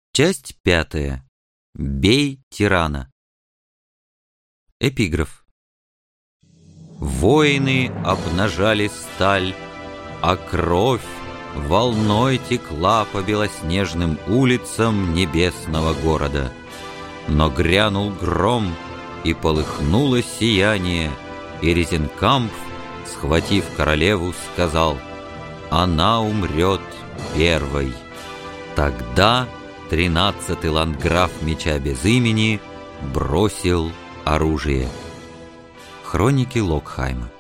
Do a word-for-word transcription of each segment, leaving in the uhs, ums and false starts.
Часть пятая. Бей тирана. Эпиграф. Воины обнажали сталь, а кровь волной текла по белоснежным улицам небесного города. Но грянул гром, и полыхнуло сияние, и Резинкамф, схватив королеву, сказал: «Она умрет первой». Тогда тринадцатый ландграф Меча без имени бросил оружие. Хроники Локхайма.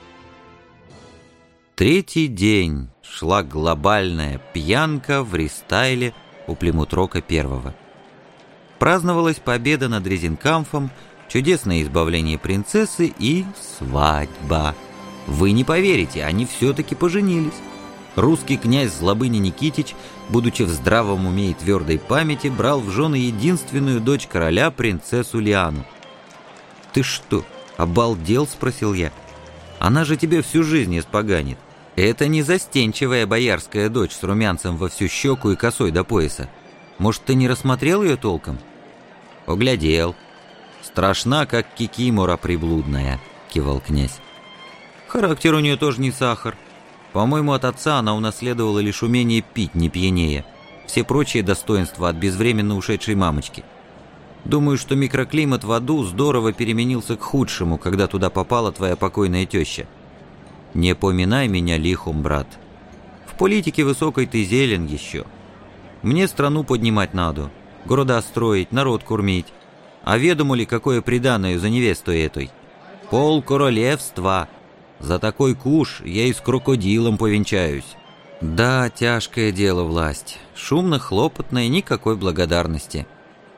Третий день шла глобальная пьянка в Ристайле у Плимутрока Первого. Праздновалась победа над Резинкамфом, чудесное избавление принцессы и свадьба. Вы не поверите, они все-таки поженились. Русский князь Злобыня Никитич, будучи в здравом уме и твердой памяти, брал в жены единственную дочь короля, принцессу Лиану. «Ты что, обалдел?» — спросил я. «Она же тебе всю жизнь испоганит. Это не застенчивая боярская дочь с румянцем во всю щеку и косой до пояса. Может, ты не рассмотрел ее толком?» «Поглядел. Страшна, как кикимора приблудная», — кивал князь. «Характер у нее тоже не сахар. По-моему, от отца она унаследовала лишь умение пить, не пьянее. Все прочие достоинства от безвременно ушедшей мамочки. Думаю, что микроклимат в аду здорово переменился к худшему, когда туда попала твоя покойная теща. Не поминай меня лихом, брат. В политике высокой ты зелен еще. Мне страну поднимать надо, города строить, народ кормить. А ведомо ли, какое приданое за невесту этой? Пол королевства. За такой куш я и с крокодилом повенчаюсь. Да, тяжкое дело власть. Шумно, хлопотно и никакой благодарности.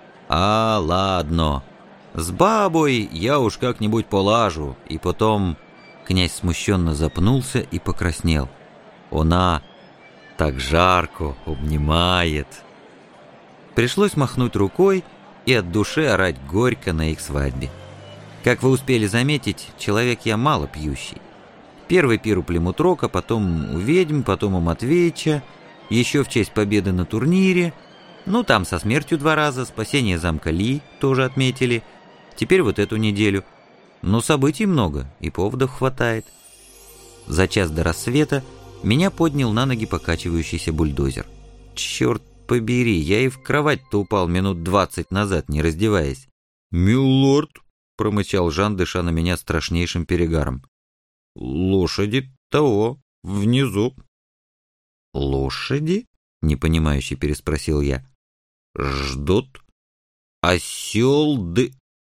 А, ладно. С бабой я уж как-нибудь полажу. И потом... Князь смущенно запнулся и покраснел. Она так жарко обнимает. Пришлось махнуть рукой и от души орать горько на их свадьбе. Как вы успели заметить, человек я мало пьющий. Первый пир у Плимутрока, потом у ведьм, потом у Матвеича, еще в честь победы на турнире, ну там со смертью два раза, спасение замка Ли тоже отметили, теперь вот эту неделю. Но событий много, и поводов хватает. За час до рассвета меня поднял на ноги покачивающийся бульдозер. Черт побери, я и в кровать-то упал минут двадцать назад, не раздеваясь. «Милорд», — промычал Жан, дыша на меня страшнейшим перегаром. «Лошади того, внизу». «Лошади?» — непонимающе переспросил я. «Ждут. Осел ды...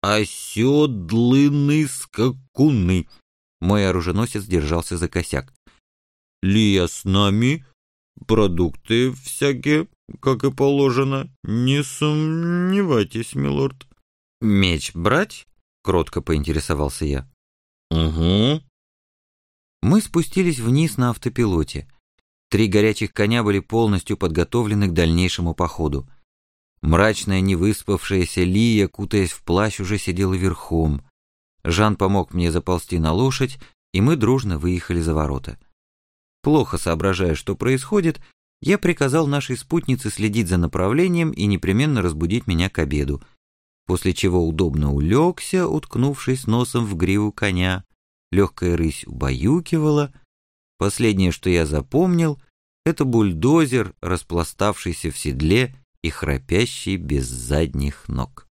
оседлыны скакуны». Мой оруженосец держался за косяк. «Лия с нами, продукты всякие, как и положено, не сомневайтесь, милорд». «Меч брать?» — кротко поинтересовался я. «Угу». Мы спустились вниз на автопилоте. Три горячих коня были полностью подготовлены к дальнейшему походу. Мрачная, невыспавшаяся Лия, кутаясь в плащ, уже сидела верхом. Жан помог мне заползти на лошадь, и мы дружно выехали за ворота. Плохо соображая, что происходит, я приказал нашей спутнице следить за направлением и непременно разбудить меня к обеду, после чего удобно улегся, уткнувшись носом в гриву коня. Легкая рысь убаюкивала. Последнее, что я запомнил, это бульдозер, распластавшийся в седле и храпящий без задних ног.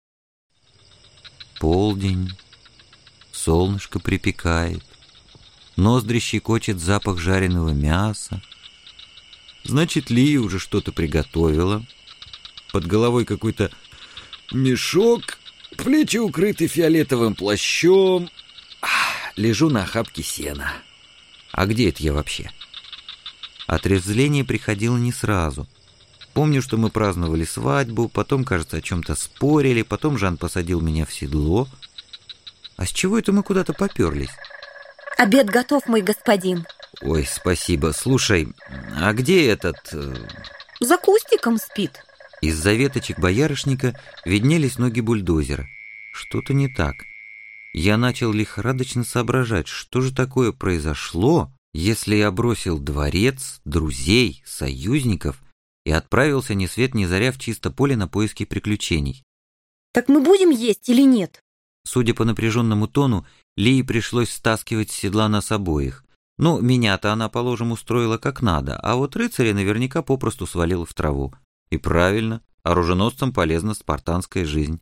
Полдень. Солнышко припекает. Ноздри щекочет запах жареного мяса. Значит, Лия уже что-то приготовила. Под головой какой-то мешок, плечи укрыты фиолетовым плащом. Лежу на охапке сена. А где это я вообще? Отрезвление приходило не сразу. Помню, что мы праздновали свадьбу, потом, кажется, о чем-то спорили, потом Жан посадил меня в седло. А с чего это мы куда-то поперлись? Обед готов, мой господин. Ой, спасибо. Слушай, а где этот... За кустиком спит. Из-за веточек боярышника виднелись ноги бульдозера. Что-то не так. Я начал лихорадочно соображать, что же такое произошло, если я бросил дворец, друзей, союзников и отправился ни свет ни заря в чисто поле на поиски приключений. Так мы будем есть или нет? Судя по напряженному тону, Лии пришлось стаскивать с седла нас обоих. Ну, меня-то она, положим, устроила как надо, а вот рыцаря наверняка попросту свалила в траву. И правильно, оруженосцам полезна спартанская жизнь.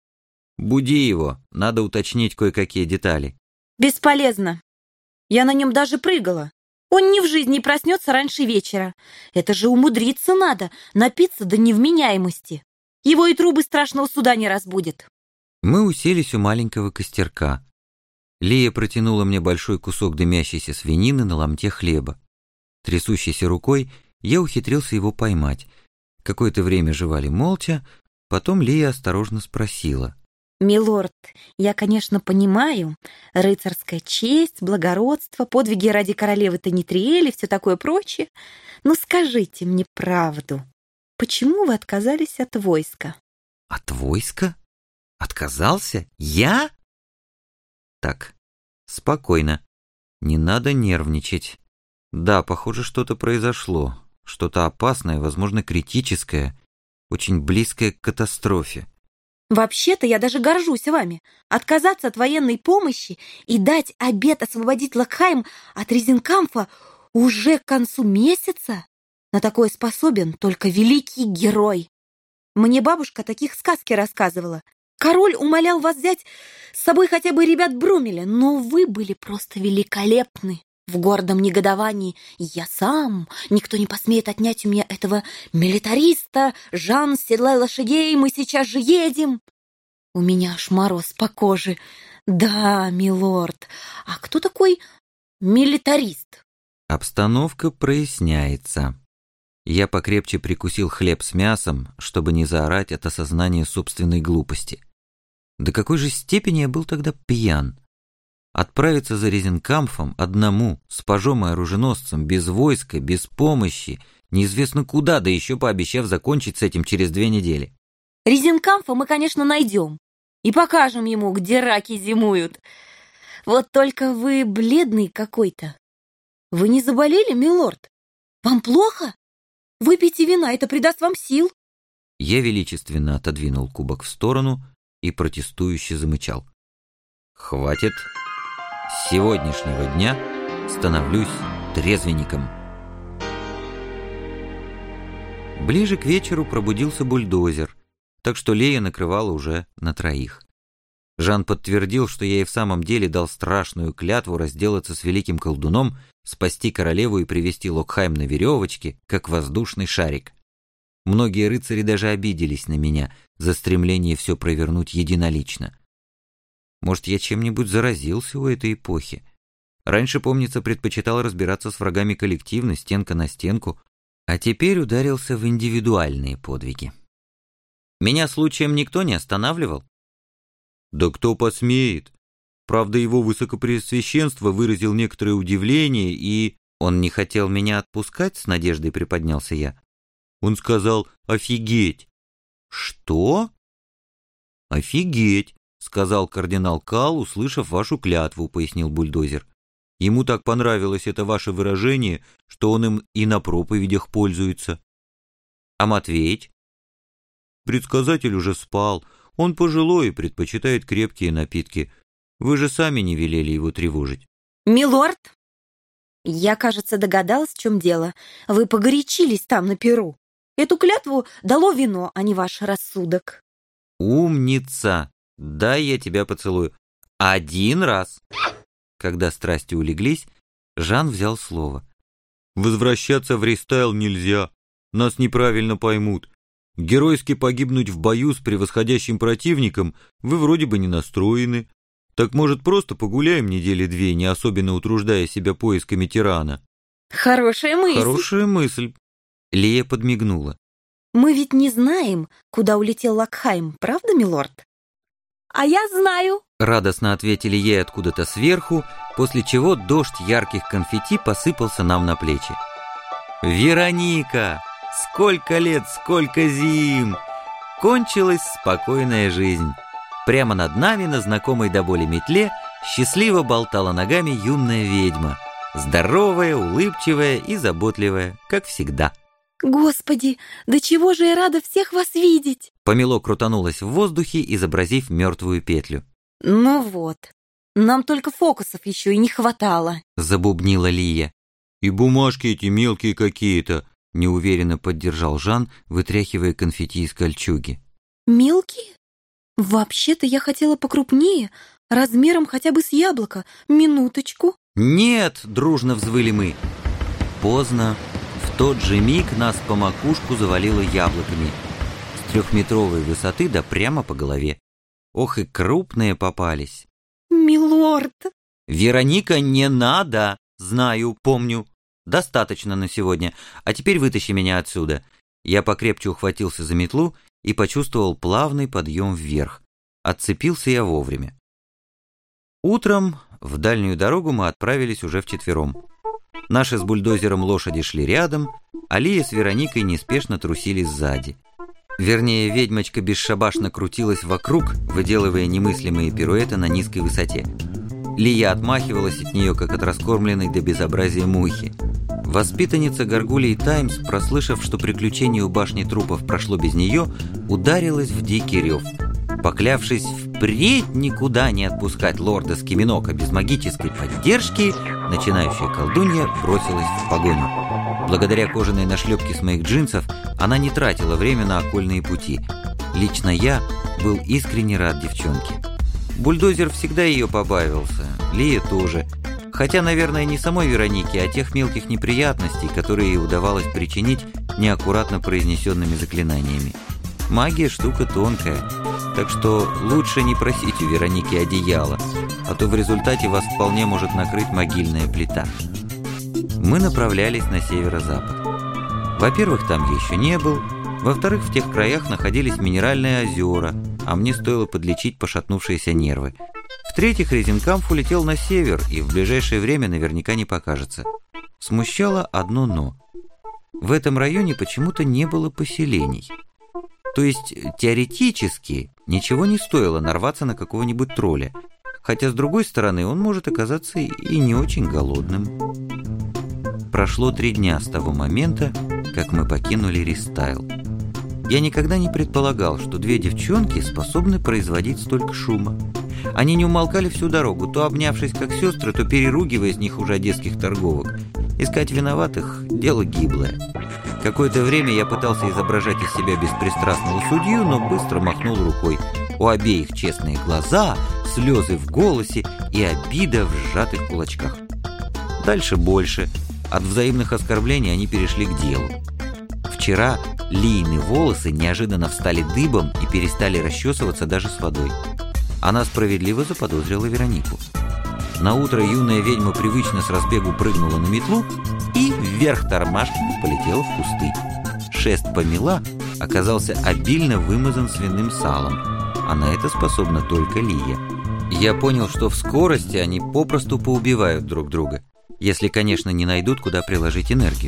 «Буди его, надо уточнить кое-какие детали». Бесполезно. Я на нем даже прыгала. Он ни в жизни проснется раньше вечера. Это же умудриться надо, напиться до невменяемости. Его и трубы страшного суда не разбудят. Мы уселись у маленького костерка. Лия протянула мне большой кусок дымящейся свинины на ломте хлеба. Трясущейся рукой я ухитрился его поймать. Какое-то время жевали молча, потом Лия осторожно спросила. «Милорд, я, конечно, понимаю, рыцарская честь, благородство, подвиги ради королевы Танитриэли, все такое прочее, но скажите мне правду, почему вы отказались от войска?» «От войска? Отказался? Я?» «Так, спокойно, не надо нервничать. Да, похоже, что-то произошло, что-то опасное, возможно, критическое, очень близкое к катастрофе». «Вообще-то я даже горжусь вами. Отказаться от военной помощи и дать обет освободить Локхайм от Резинкамфа уже к концу месяца? На такое способен только великий герой. Мне бабушка таких сказки рассказывала. Король умолял вас взять с собой хотя бы ребят Брумеля, но вы были просто великолепны. В гордом негодовании я сам, никто не посмеет отнять у меня этого милитариста. Жан, седлай лошадей, мы сейчас же едем. У меня аж мороз по коже. Да, милорд, а кто такой милитарист?» Обстановка проясняется. Я покрепче прикусил хлеб с мясом, чтобы не заорать от осознания собственной глупости. До какой же степени я был тогда пьян? Отправиться за Резинкамфом одному, с пажом и оруженосцем, без войска, без помощи, неизвестно куда, да еще пообещав закончить с этим через две недели. Резинкамфа мы, конечно, найдем и покажем ему, где раки зимуют. Вот только вы бледный какой-то. Вы не заболели, милорд? Вам плохо? Выпейте вина, это придаст вам сил. Я величественно отодвинул кубок в сторону и протестующе замычал. «Хватит. С сегодняшнего дня становлюсь трезвенником». Ближе к вечеру пробудился бульдозер, так что Лея накрывала уже на троих. Жан подтвердил, что я и в самом деле дал страшную клятву разделаться с великим колдуном, спасти королеву и привести Локхайм на веревочке, как воздушный шарик. Многие рыцари даже обиделись на меня за стремление все провернуть единолично. Может, я чем-нибудь заразился у этой эпохи? Раньше, помнится, предпочитал разбираться с врагами коллективно, стенка на стенку, а теперь ударился в индивидуальные подвиги. Меня случаем никто не останавливал? Да кто посмеет? Правда, его высокопреосвященство выразил некоторое удивление, и... Он не хотел меня отпускать, с надеждой приподнялся я. Он сказал «офигеть». Что? «Офигеть», сказал кардинал Кал, услышав вашу клятву, пояснил бульдозер. Ему так понравилось это ваше выражение, что он им и на проповедях пользуется. А Матвеич? Предсказатель уже спал. Он пожилой и предпочитает крепкие напитки. Вы же сами не велели его тревожить. Милорд, я, кажется, догадалась, в чем дело. Вы погорячились там на перу. Эту клятву дало вино, а не ваш рассудок. Умница! Дай я тебя поцелую. Один раз. Когда страсти улеглись, Жан взял слово. Возвращаться в Ристайл нельзя. Нас неправильно поймут. Геройски погибнуть в бою с превосходящим противником вы вроде бы не настроены. Так, может, просто погуляем недели две, не особенно утруждая себя поисками тирана? Хорошая мысль. Хорошая мысль. Лия подмигнула. Мы ведь не знаем, куда улетел Локхайм, правда, милорд? А я знаю. Радостно ответили ей откуда-то сверху, после чего дождь ярких конфетти посыпался нам на плечи. Вероника! Сколько лет, сколько зим! Кончилась спокойная жизнь. Прямо над нами, на знакомой до боли метле, счастливо болтала ногами юная ведьма. Здоровая, улыбчивая и заботливая, как всегда. Господи, до чего же я рада всех вас видеть! Помело крутанулось в воздухе, изобразив мертвую петлю. Ну вот, нам только фокусов еще и не хватало, забубнила Лия. И бумажки эти мелкие какие-то, неуверенно поддержал Жан, вытряхивая конфетти из кольчуги. Мелкие? Вообще-то я хотела покрупнее, размером хотя бы с яблоко. Минуточку. Нет, дружно взвыли мы. Поздно. В тот же миг нас по макушку завалило яблоками. С трехметровой высоты да прямо по голове. Ох и крупные попались. Милорд. Вероника, не надо. Знаю, помню. Достаточно на сегодня. А теперь вытащи меня отсюда. Я покрепче ухватился за метлу и почувствовал плавный подъем вверх. Отцепился я вовремя. Утром в дальнюю дорогу мы отправились уже вчетвером. Наши с бульдозером лошади шли рядом, а Лия с Вероникой неспешно трусили сзади. Вернее, ведьмочка бесшабашно крутилась вокруг, выделывая немыслимые пируэты на низкой высоте. Лия отмахивалась от нее, как от раскормленной до безобразия мухи. Воспитанница Гаргулии Таймс, прослышав, что приключение у башни трупов прошло без нее, ударилась в дикий рев. Поклявшись впредь никуда не отпускать лорда Скиминока без магической поддержки, начинающая колдунья бросилась в погоню. Благодаря кожаной нашлепке с моих джинсов она не тратила время на окольные пути. Лично я был искренне рад девчонке. Бульдозер всегда ее побаивался, Лия тоже. Хотя, наверное, не самой Веронике, а тех мелких неприятностей, которые ей удавалось причинить неаккуратно произнесенными заклинаниями. Магия штука тонкая, так что лучше не просить у Вероники одеяла, а то в результате вас вполне может накрыть могильная плита. Мы направлялись на северо-запад. Во-первых, там я еще не был, во-вторых, в тех краях находились минеральные озера, а мне стоило подлечить пошатнувшиеся нервы. В-третьих, Резинкамф улетел на север и в ближайшее время наверняка не покажется. Смущало одно «но». В этом районе почему-то не было поселений. То есть, теоретически, ничего не стоило нарваться на какого-нибудь тролля, хотя, с другой стороны, он может оказаться и не очень голодным. Прошло три дня с того момента, как мы покинули Ристайл. Я никогда не предполагал, что две девчонки способны производить столько шума. Они не умолкали всю дорогу, то обнявшись как сестры, то переругиваясь не хуже одесских торговок. Искать виноватых – дело гиблое. Какое-то время я пытался изображать из себя беспристрастного судью, но быстро махнул рукой. У обеих честные глаза, слезы в голосе и обида в сжатых кулачках. Дальше больше. От взаимных оскорблений они перешли к делу. Вчера Лиины волосы неожиданно встали дыбом и перестали расчесываться даже с водой. Она справедливо заподозрила Веронику. Наутро юная ведьма привычно с разбегу прыгнула на метлу и вверх тормашками полетела в кусты. Шест помела оказался обильно вымазан свиным салом, а на это способна только Лия. Я понял, что в скорости они попросту поубивают друг друга, если, конечно, не найдут, куда приложить энергию.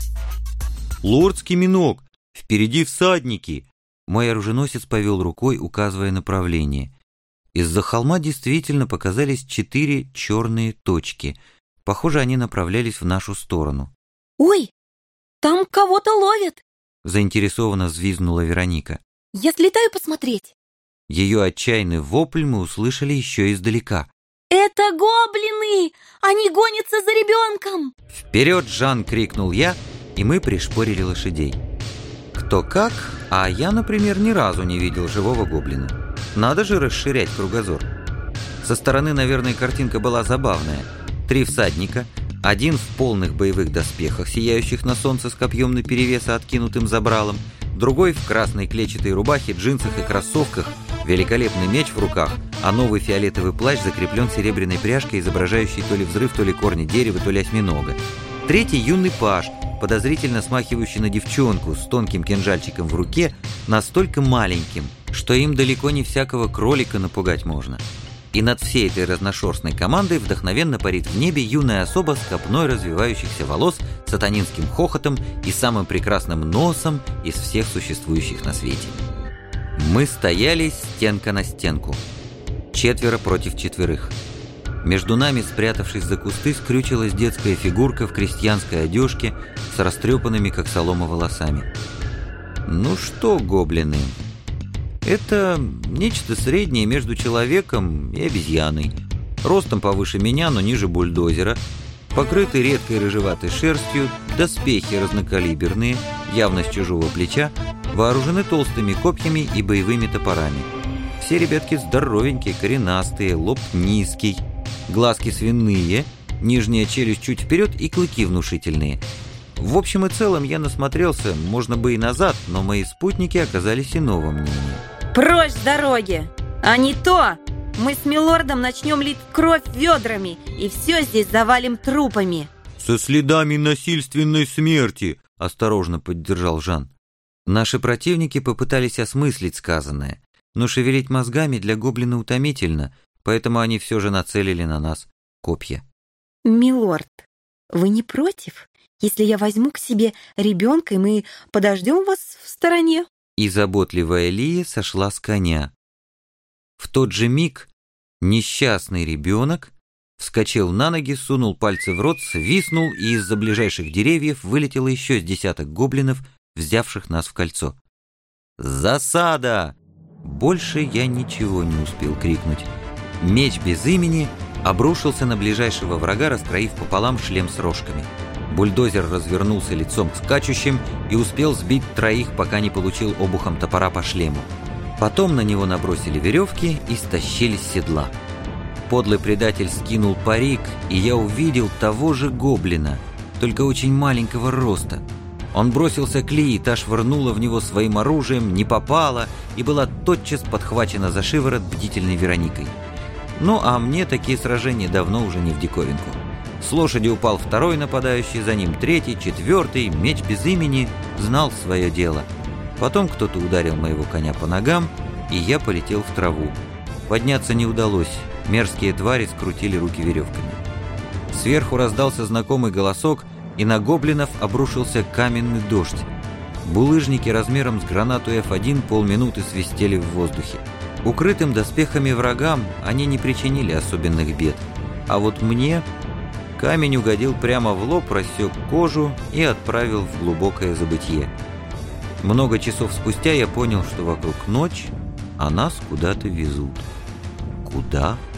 «Лорд Скиминок, впереди всадники!» Мой оруженосец повел рукой, указывая направление. Из-за холма действительно показались четыре черные точки. Похоже, они направлялись в нашу сторону. «Ой, там кого-то ловят!» Заинтересованно взвизгнула Вероника. «Я слетаю посмотреть!» Ее отчаянный вопль мы услышали еще издалека. «Это гоблины! Они гонятся за ребенком!» «Вперед, Жан!» — крикнул я, и мы пришпорили лошадей. Кто как, а я, например, ни разу не видел живого гоблина. Надо же расширять кругозор. Со стороны, наверное, картинка была забавная. Три всадника, один в полных боевых доспехах, сияющих на солнце с копьем наперевес и откинутым забралом, другой в красной клетчатой рубахе, джинсах и кроссовках, великолепный меч в руках, а новый фиолетовый плащ закреплен серебряной пряжкой, изображающей то ли взрыв, то ли корни дерева, то ли осьминога. Третий юный паж, подозрительно смахивающий на девчонку с тонким кинжальчиком в руке, настолько маленьким, что им далеко не всякого кролика напугать можно. И над всей этой разношерстной командой вдохновенно парит в небе юная особа с копной развивающихся волос, сатанинским хохотом и самым прекрасным носом из всех существующих на свете. Мы стояли стенка на стенку. Четверо против четверых. Между нами, спрятавшись за кусты, скрючилась детская фигурка в крестьянской одежке с растрепанными, как солома, волосами. Ну что, гоблины, это нечто среднее между человеком и обезьяной. Ростом повыше меня, но ниже бульдозера, покрыты редкой рыжеватой шерстью, доспехи разнокалиберные, явно с чужого плеча, вооружены толстыми копьями и боевыми топорами. Все ребятки здоровенькие, коренастые, лоб низкий, глазки свиные, нижняя челюсть чуть вперед и клыки внушительные. В общем и целом я насмотрелся, можно бы и назад, но мои спутники оказались иного мнения. Прочь с дороги! А не то! Мы с милордом начнем лить кровь ведрами и все здесь завалим трупами. Со следами насильственной смерти, осторожно поддержал Жан. Наши противники попытались осмыслить сказанное, но шевелить мозгами для гоблина утомительно, поэтому они все же нацелили на нас копья. Милорд, вы не против, если я возьму к себе ребенка, и мы подождем вас в стороне? И заботливая Лия сошла с коня. В тот же миг несчастный ребенок вскочил на ноги, сунул пальцы в рот, свистнул, и из-за ближайших деревьев вылетело еще с десяток гоблинов, взявших нас в кольцо. «Засада!» Больше я ничего не успел крикнуть. Меч без имени обрушился на ближайшего врага, раскроив пополам шлем с рожками. Бульдозер развернулся лицом к скачущим и успел сбить троих, пока не получил обухом топора по шлему. Потом на него набросили веревки и стащили с седла. Подлый предатель скинул парик, и я увидел того же гоблина, только очень маленького роста. Он бросился к Лии, та швырнула в него своим оружием, не попала и была тотчас подхвачена за шиворот бдительной Вероникой. Ну а мне такие сражения давно уже не в диковинку. С лошади упал второй нападающий, за ним третий, четвертый, меч без имени знал свое дело. Потом кто-то ударил моего коня по ногам, и я полетел в траву. Подняться не удалось, мерзкие твари скрутили руки веревками. Сверху раздался знакомый голосок, и на гоблинов обрушился каменный дождь. Булыжники размером с гранату эф один полминуты свистели в воздухе. Укрытым доспехами врагам они не причинили особенных бед, а вот мне камень угодил прямо в лоб, рассек кожу и отправил в глубокое забытье. Много часов спустя я понял, что вокруг ночь, а нас куда-то везут. Куда?